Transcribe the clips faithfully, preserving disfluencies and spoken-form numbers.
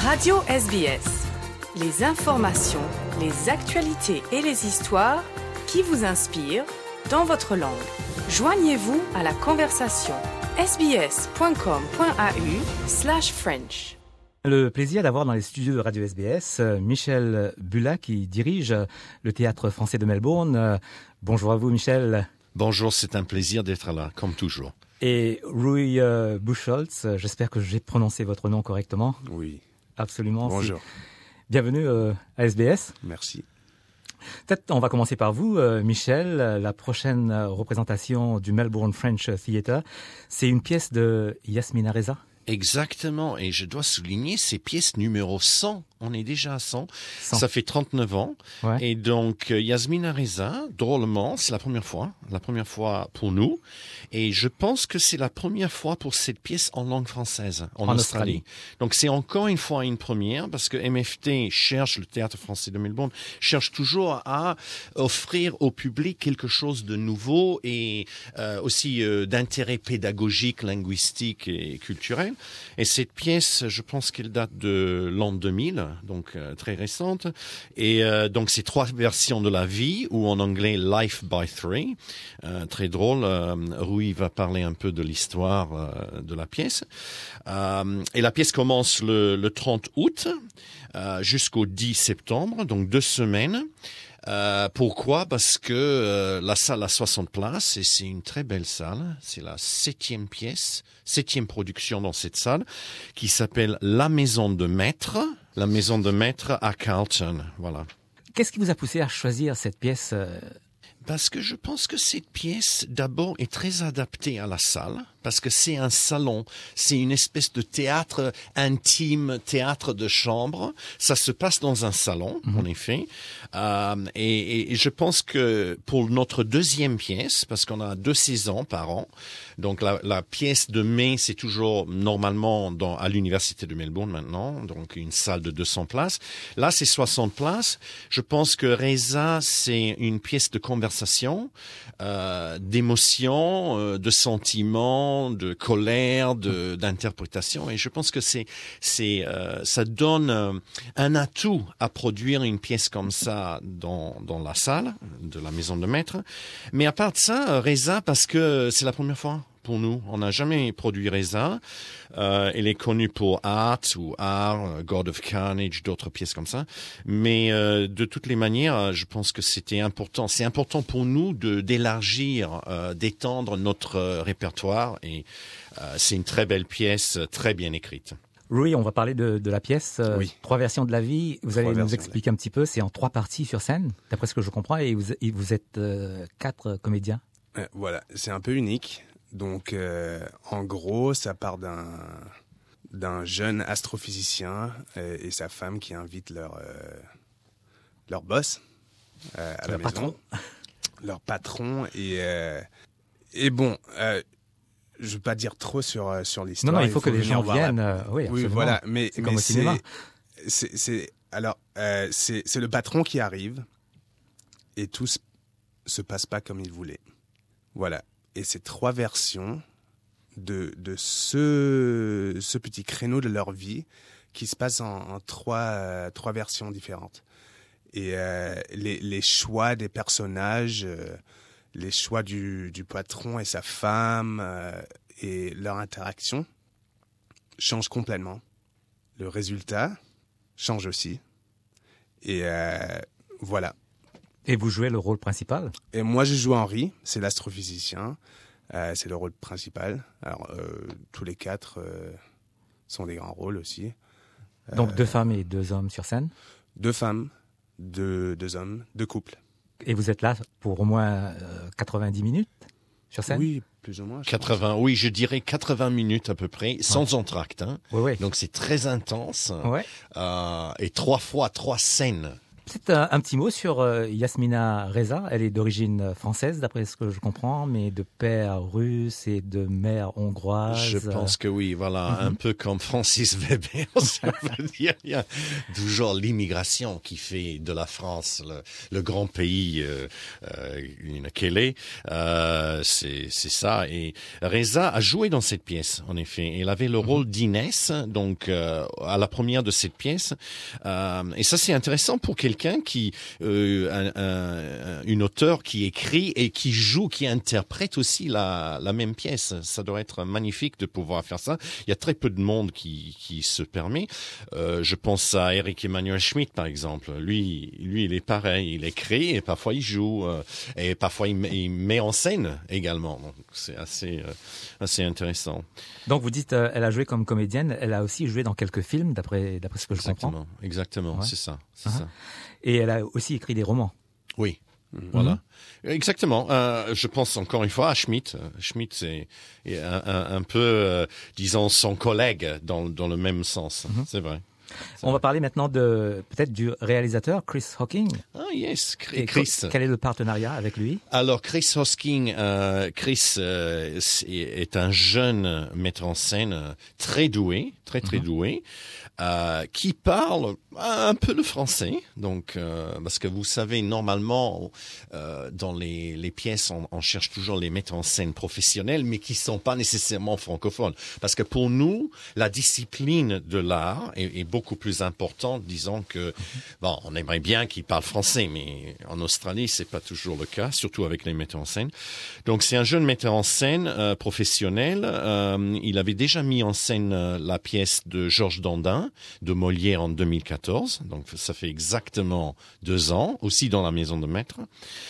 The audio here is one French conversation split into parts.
Radio S B S. Les informations, les actualités et les histoires qui vous inspirent dans votre langue. Joignez-vous à la conversation sbs.com.au slash French. Le plaisir d'avoir dans les studios de Radio S B S Michel Bulat qui dirige le Théâtre français de Melbourne. Bonjour à vous Michel. Bonjour, c'est un plaisir d'être là, comme toujours. Et Rui euh, Buchholz, j'espère que j'ai prononcé votre nom correctement. Oui. Absolument. Bonjour. Bienvenue euh, à S B S. Merci. Peut-être on va commencer par vous, euh, Michel. La prochaine représentation du Melbourne French Theatre, c'est une pièce de Yasmina Reza. Exactement, et je dois souligner, c'est pièce numéro cent. On est déjà à cent. cent. Ça fait trente-neuf ans. Ouais. Et donc, euh, Yasmina Reza, drôlement, c'est la première fois. La première fois pour nous. Et je pense que c'est la première fois pour cette pièce en langue française, en, En Australie. Australie. Donc, c'est encore une fois une première, parce que M F T cherche, le Théâtre français de Melbourne, cherche toujours à offrir au public quelque chose de nouveau et euh, aussi euh, d'intérêt pédagogique, linguistique et culturel. Et cette pièce, je pense qu'elle date de l'an deux mille. Donc euh, très récente, et euh, donc c'est trois versions de la vie, ou en anglais Life by Three, euh, très drôle. Euh, Rui va parler un peu de l'histoire euh, de la pièce, euh, et la pièce commence le, le trente août euh, jusqu'au dix septembre, donc deux semaines. Euh, pourquoi? Parce que euh, la salle a soixante places et c'est une très belle salle. C'est la septième pièce, septième production dans cette salle qui s'appelle La Maison de Maître. La Maison de Maître à Carlton, voilà. Qu'est-ce qui vous a poussé à choisir cette pièce euh... Parce que je pense que cette pièce, d'abord, est très adaptée à la salle, parce que c'est un salon, c'est une espèce de théâtre intime, théâtre de chambre. Ça se passe dans un salon, mmh. en effet. Euh, et, et je pense que pour notre deuxième pièce, parce qu'on a deux saisons par an, donc la, la pièce de mai, c'est toujours normalement dans, à l'Université de Melbourne maintenant, donc une salle de deux cents places. Là, c'est soixante places. Je pense que Reza, c'est une pièce de conversation, euh, d'émotion, euh, de sentiments, de colère, de, d'interprétation. Et je pense que c'est, c'est, euh, ça donne euh, un atout à produire une pièce comme ça dans, dans la salle de la Maison de Maître. Mais à part de ça, Reza, parce que c'est la première fois pour nous. On n'a jamais produit Reza. Euh, elle est connue pour Art ou Art, God of Carnage, d'autres pièces comme ça. Mais euh, de toutes les manières, je pense que c'était important. C'est important pour nous de d'élargir, euh, d'étendre notre euh, répertoire. Et euh, c'est une très belle pièce, très bien écrite. Rui, on va parler de, de la pièce. Euh, oui. Trois versions de la vie. Vous Trois allez nous versions, expliquer un petit peu. C'est en trois parties sur scène, d'après ce que je comprends. Et vous, et vous êtes euh, quatre comédiens. Euh, voilà, c'est un peu unique. Donc, euh, en gros, ça part d'un d'un jeune astrophysicien et, et sa femme qui invitent leur euh, leur boss euh, à leur la patron. maison, leur patron et euh, et bon, euh, je veux pas dire trop sur sur l'histoire. Non, non, il faut, il faut que les venir gens voir viennent. la... Euh, oui, oui, absolument. voilà, mais c'est mais comme au cinéma. C'est, c'est, c'est alors euh, c'est c'est le patron qui arrive et tout se, se passe pas comme il voulait. Voilà. Et c'est trois versions de, de ce, ce petit créneau de leur vie qui se passe en, en trois, euh, trois versions différentes. Et euh, les, les choix des personnages, euh, les choix du, du patron et sa femme euh, et leur interaction changent complètement. Le résultat change aussi. Et euh, voilà. Et vous jouez le rôle principal? Et moi, je joue Henri, c'est l'astrophysicien. Euh, c'est le rôle principal. Alors, euh, tous les quatre euh, sont des grands rôles aussi. Donc, euh, deux femmes et deux hommes sur scène? Deux femmes, deux, deux hommes, deux couples. Et vous êtes là pour au moins euh, quatre-vingt-dix minutes sur scène? Oui, plus ou moins. Je quatre-vingts, pense. oui, je dirais quatre-vingts minutes à peu près, sans ouais. entracte. Hein. Oui, oui. Donc c'est très intense. Ouais. Euh, et trois fois, trois scènes Peut-être un, un petit mot sur euh, Yasmina Reza. Elle est d'origine française, d'après ce que je comprends, mais de père russe et de mère hongroise. Je pense que oui, voilà, Mm-hmm. un peu comme Francis Weber, ça veut dire, il y a toujours l'immigration qui fait de la France le, le grand pays euh, euh, qu'elle est. Euh, c'est, c'est ça. Et Reza a joué dans cette pièce, en effet. Elle avait le rôle d'Inès, donc euh, à la première de cette pièce. Euh, et ça, c'est intéressant pour quelqu'un qui, euh, un, un, une auteure qui écrit et qui joue, qui interprète aussi la, la même pièce. Ça doit être magnifique de pouvoir faire ça. Il y a très peu de monde qui, qui se permet. Euh, je pense à Eric Emmanuel Schmitt, par exemple. Lui, lui, il est pareil. Il écrit et parfois il joue euh, et parfois il, il met en scène également. Donc, c'est assez, euh, assez intéressant. Donc vous dites, euh, elle a joué comme comédienne. Elle a aussi joué dans quelques films, d'après d'après ce que je Exactement, comprends. exactement. Ouais. C'est ça. C'est Uh-huh. ça. Et elle a aussi écrit des romans. Oui. Voilà, exactement. Euh, je pense encore une fois à Schmitt. Schmitt, c'est un, un, un peu, euh, disons, son collègue dans, dans le même sens. Mm-hmm. C'est vrai. C'est On vrai. va parler maintenant de peut-être du réalisateur Chris Hocking. Ah yes, Chris. Et co- quel est le partenariat avec lui? Alors Chris Hocking, euh, Chris euh, est un jeune metteur en scène très doué, très très mm-hmm. doué. Euh, qui parle un peu le français, donc euh, parce que vous savez normalement euh, dans les, les pièces on, on cherche toujours les metteurs en scène professionnels, mais qui sont pas nécessairement francophones, parce que pour nous la discipline de l'art est, est beaucoup plus importante. Disons que bon, on aimerait bien qu'ils parlent français, mais en Australie c'est pas toujours le cas, surtout avec les metteurs en scène. Donc c'est un jeune metteur en scène euh, professionnel. Euh, il avait déjà mis en scène euh, la pièce de Georges Dandin de Molière en deux mille quatorze, donc ça fait exactement deux ans, aussi dans la Maison de Maître.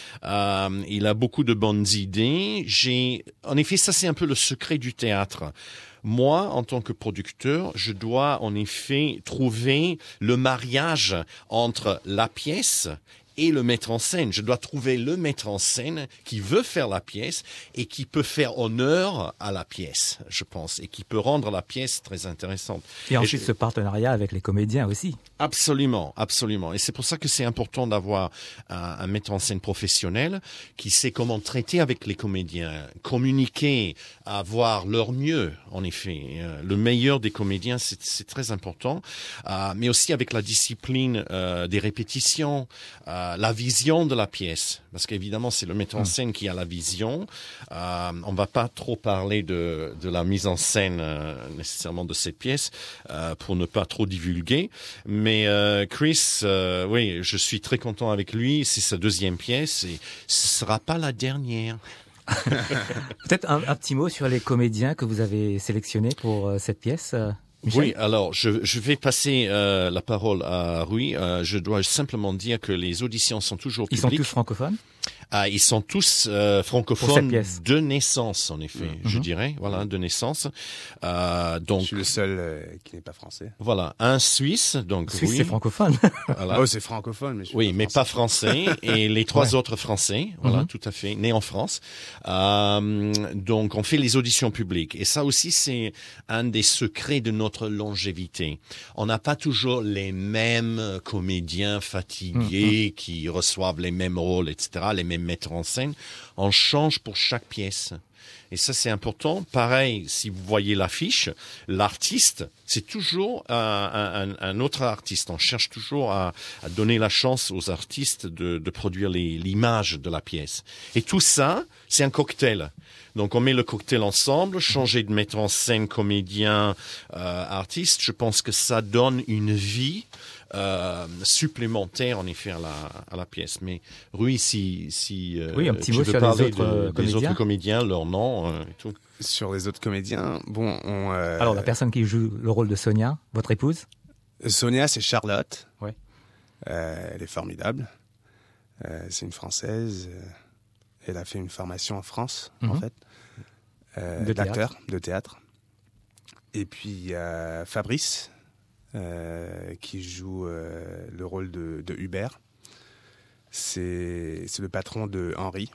Euh, il a beaucoup de bonnes idées. J'ai, en effet, ça c'est un peu le secret du théâtre. Moi, en tant que producteur, je dois en effet trouver le mariage entre la pièce et le metteur en scène. Je dois trouver le metteur en scène qui veut faire la pièce et qui peut faire honneur à la pièce, je pense, et qui peut rendre la pièce très intéressante. Et ensuite, et, ce partenariat avec les comédiens aussi. Absolument, absolument. Et c'est pour ça que c'est important d'avoir un, un metteur en scène professionnel qui sait comment traiter avec les comédiens, communiquer, avoir leur mieux, en effet. Le meilleur des comédiens, c'est, c'est très important, euh, mais aussi avec la discipline euh, des répétitions, euh, la vision de la pièce, parce qu'évidemment c'est le metteur en scène qui a la vision. Euh, on va pas trop parler de, de la mise en scène euh, nécessairement de cette pièce euh, pour ne pas trop divulguer. Mais euh, Chris, euh, oui, je suis très content avec lui. C'est sa deuxième pièce et ce sera pas la dernière. Peut-être un, un petit mot sur les comédiens que vous avez sélectionnés pour euh, cette pièce. Euh... Michel? Oui, alors je, je vais passer euh, la parole à Rui. Euh, je dois simplement dire que les auditions sont toujours publiques. Ils sont tous francophones? Ah, ils sont tous euh, francophones de naissance, en effet, mmh. je dirais, voilà, de naissance. Euh, donc, je suis le seul euh, qui n'est pas français. Voilà, un Suisse, donc Suisse, oui. c'est francophone. Voilà. Oh, c'est francophone, mais je suis oui, pas mais français. pas français, et les trois ouais. autres français, voilà, mmh. tout à fait, nés en France. Euh, donc, on fait les auditions publiques, et ça aussi, c'est un des secrets de notre longévité. On n'a pas toujours les mêmes comédiens fatigués mmh. qui reçoivent les mêmes rôles, et cetera, les mêmes metteurs en scène. On change pour chaque pièce. Et ça, c'est important. Pareil, si vous voyez l'affiche, l'artiste, c'est toujours un, un, un autre artiste. On cherche toujours à, à donner la chance aux artistes de, de produire les, l'image de la pièce. Et tout ça, c'est un cocktail. Donc, on met le cocktail ensemble, changer de metteur en scène, comédien, euh, artiste. Je pense que ça donne une vie Euh, supplémentaire en effet à la, à la pièce. Mais Rui, si, si euh, oui, un petit tu mot veux sur parler les autres, de, comédiens. des autres comédiens, leur nom euh, et tout. Sur les autres comédiens, bon, on... Euh... Alors, la personne qui joue le rôle de Sonia, votre épouse? Sonia, c'est Charlotte. Oui. Euh, elle est formidable. Euh, c'est une Française. Elle a fait une formation en France, mm-hmm. en fait. Euh, de d'acteur, théâtre. de théâtre. Et puis, il y a Fabrice, Euh, qui joue euh, le rôle de, de Hubert. C'est, c'est le patron de Henri.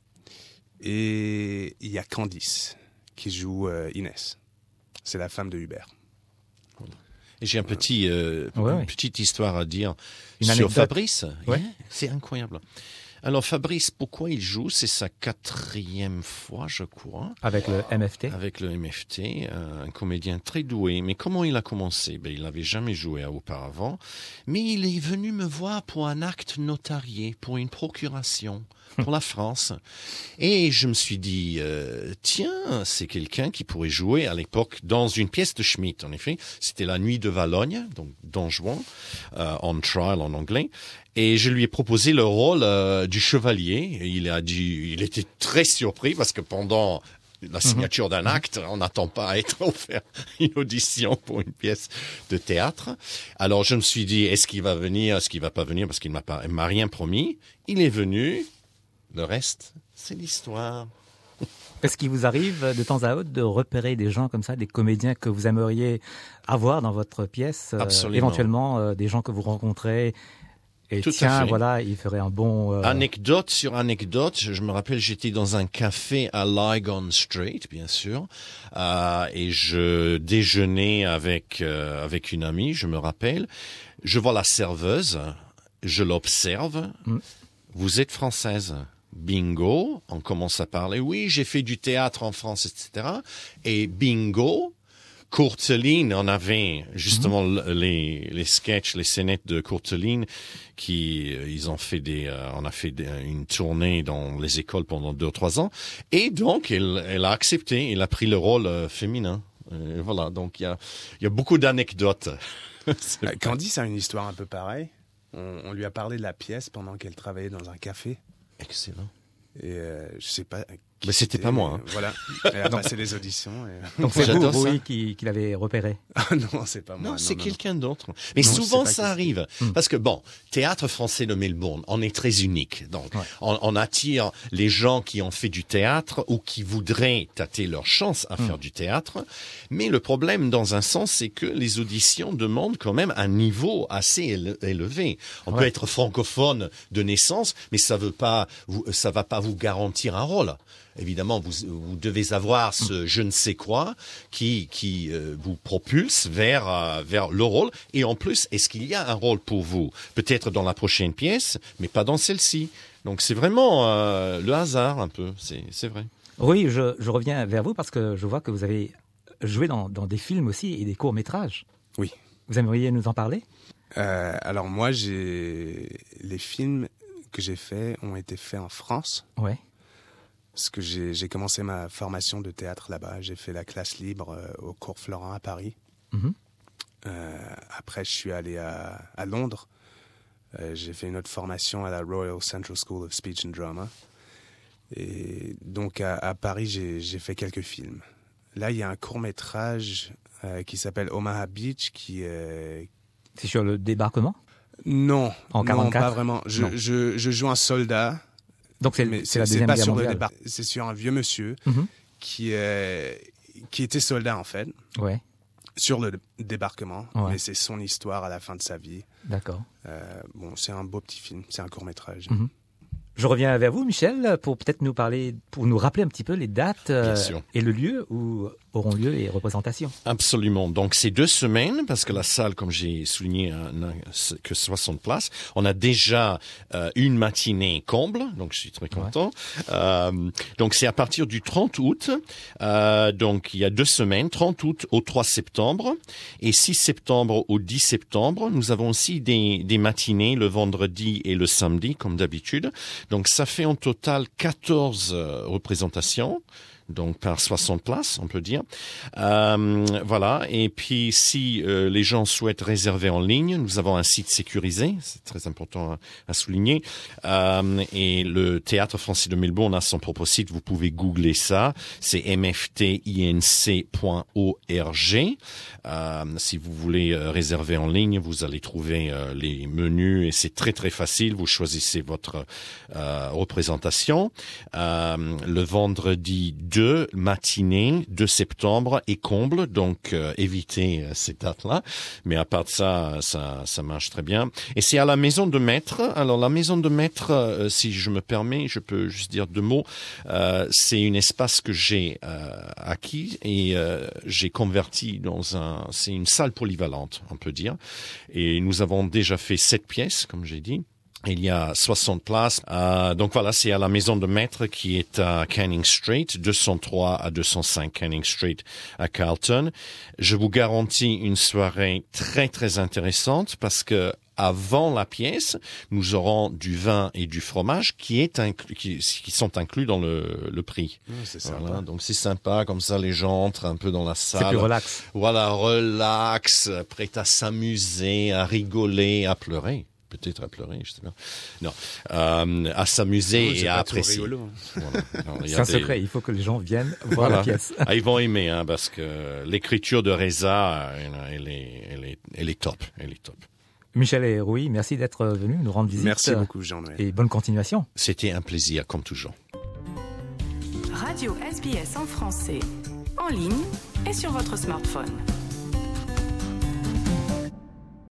Et il y a Candice, qui joue euh, Inès. C'est la femme de Hubert. Et j'ai un petit, euh, Ouais, une ouais. petite histoire à dire Une sur anecdote. Fabrice. Ouais. Yeah, c'est incroyable. Alors Fabrice, pourquoi il joue? C'est sa quatrième fois, je crois, Avec le M F T. avec le M F T, euh, un comédien très doué. Mais comment il a commencé? Ben, il n'avait jamais joué auparavant, mais il est venu me voir pour un acte notarié, pour une procuration, pour la France. Et je me suis dit, euh, tiens, c'est quelqu'un qui pourrait jouer à l'époque dans une pièce de Schmitt. En effet, c'était La Nuit de Valogne, donc Don Juan, euh, on trial en anglais. Et je lui ai proposé le rôle euh, du chevalier. Et il a dit, il était très surpris parce que pendant la signature d'un acte, on n'attend pas à être offert une audition pour une pièce de théâtre. Alors je me suis dit, est-ce qu'il va venir, est-ce qu'il va pas venir, parce qu'il m'a pas, il m'a rien promis. Il est venu. Le reste, c'est l'histoire. Est-ce qu'il vous arrive de temps à autre de repérer des gens comme ça, des comédiens que vous aimeriez avoir dans votre pièce, euh, Absolument. éventuellement euh, des gens que vous rencontrez et Tout à tiens, fait. voilà, il ferait un bon... euh, Anecdote sur anecdote, je, je me rappelle, j'étais dans un café à Lygon Street, bien sûr, euh, et je déjeunais avec euh, avec une amie, je me rappelle. Je vois la serveuse, je l'observe. Mm. Vous êtes française? Bingo, on commence à parler. Oui, j'ai fait du théâtre en France, et cetera. Et bingo, Courteline, on avait justement Mm-hmm. les les sketchs, les scénettes de Courteline qui euh, ils ont fait des, euh, on a fait des, une tournée dans les écoles pendant deux ou trois ans. Et donc elle elle a accepté, elle a pris le rôle euh, féminin. Euh, voilà, donc il y a il y a beaucoup d'anecdotes. C'est Euh, Candice a une histoire un peu pareille. On, on lui a parlé de la pièce pendant qu'elle travaillait dans un café. excellent. Et euh, je sais pas. qui Mais c'était pas moi, hein. Voilà. Elle a passé les auditions. Et... Donc c'est vous, J'adore ça. oui, qui, qui l'avez repéré. Ah non, c'est pas moi. Non, c'est non, quelqu'un d'autre. Mais Non, souvent, je sais pas ça qui arrive. Hmm. Parce que, bon, Théâtre français de Melbourne, on est très unique. Donc, Ouais. on, on attire les gens qui ont fait du théâtre ou qui voudraient tâter leur chance à faire du théâtre. Mais le problème, dans un sens, c'est que les auditions demandent quand même un niveau assez éle- élevé. On Ouais. peut être francophone de naissance, mais ça veut pas, vous, ça va pas vous garantir un rôle. Évidemment, vous, vous devez avoir ce je ne sais quoi qui, qui euh, vous propulse vers, euh, vers le rôle. Et en plus, est-ce qu'il y a un rôle pour vous? Peut-être dans la prochaine pièce, mais pas dans celle-ci. Donc c'est vraiment euh, le hasard un peu, c'est, c'est vrai. Oui, je, je reviens vers vous parce que je vois que vous avez joué dans, dans des films aussi et des courts-métrages. Oui. Vous aimeriez nous en parler? Euh, alors moi, j'ai les films que j'ai faits ont été faits en France. Ouais. Parce que j'ai j'ai commencé ma formation de théâtre là-bas. J'ai fait la classe libre euh, au Cours Florent à Paris. Mhm. Euh, après, je suis allé à, à Londres. Euh, j'ai fait une autre formation à la Royal Central School of Speech and Drama. Et donc, à, à Paris, j'ai j'ai fait quelques films. Là, il y a un court-métrage euh, qui s'appelle Omaha Beach qui est... C'est sur le débarquement? Non, En non, quarante-quatre? pas vraiment. Je, Non. je, je joue un soldat. Donc c'est Mais c'est la c'est Deuxième pas Guerre sur le mondiale. débar- c'est sur un vieux monsieur Mhm. qui, est, qui était soldat, en fait, Ouais, sur le débarquement. Ouais. Mais c'est son histoire à la fin de sa vie. d'accord. Euh, bon, c'est un beau petit film, c'est un court-métrage. Mhm. Je reviens vers vous, Michel, pour peut-être nous parler, pour nous rappeler un petit peu les dates euh, Bien sûr. et le lieu où auront lieu les représentations. Absolument. Donc, c'est deux semaines, parce que la salle, comme j'ai souligné, euh, n'a que soixante places. On a déjà euh, une matinée comble, donc je suis très content. Euh, donc, c'est à partir du trente août. Euh, donc, il y a deux semaines, trente août au trois septembre. Et six septembre au dix septembre. Nous avons aussi des, des matinées le vendredi et le samedi, comme d'habitude. Donc, ça fait en total quatorze euh, représentations. Donc par soixante places, on peut dire. Euh, voilà. Et puis si euh, les gens souhaitent réserver en ligne, nous avons un site sécurisé, c'est très important à, à souligner. Euh, et le Théâtre français de Melbourne a son propre site. Vous pouvez googler ça. C'est m f t inc point org. Euh, si vous voulez euh, réserver en ligne, vous allez trouver euh, les menus et c'est très très facile. Vous choisissez votre euh, représentation. Euh, le vendredi deux deux matinées de septembre et comble, donc euh, évitez euh, ces dates-là. Mais à part de ça, ça, ça marche très bien. Et c'est à la maison de maître. Alors la maison de maître, euh, si je me permets, je peux juste dire deux mots. Euh, c'est un espace que j'ai euh, acquis et euh, j'ai converti dans un. C'est une salle polyvalente, on peut dire. Et nous avons déjà fait sept pièces, comme j'ai dit. Il y a soixante places. Euh, donc voilà, c'est à la maison de maître qui est à Canning Street, deux cent trois à deux cent cinq Canning Street à Carlton. Je vous garantis une soirée très très intéressante parce que avant la pièce, nous aurons du vin et du fromage qui est inclus, qui, qui sont inclus dans le, le prix. Oh, c'est sympa. Voilà, donc c'est sympa, comme ça les gens entrent un peu dans la salle. C'est plus relax. Voilà, relax, prêt à s'amuser, à rigoler, à pleurer. Peut-être à pleurer, je sais pas. Non, euh, à s'amuser Non, c'est et à pas tout apprécier. rigolo. Voilà. Non, il y C'est a un des- secret, il faut que les gens viennent voir Voilà. la pièce. Ah, ils vont aimer, hein, parce que l'écriture de Reza, elle, elle est, elle est, elle est top, elle est top. Michel et Rui, merci d'être venus nous rendre visite. Merci beaucoup, Jean-Noël. Et bonne continuation. C'était un plaisir, comme toujours. Radio S B S en français, en ligne et sur votre smartphone.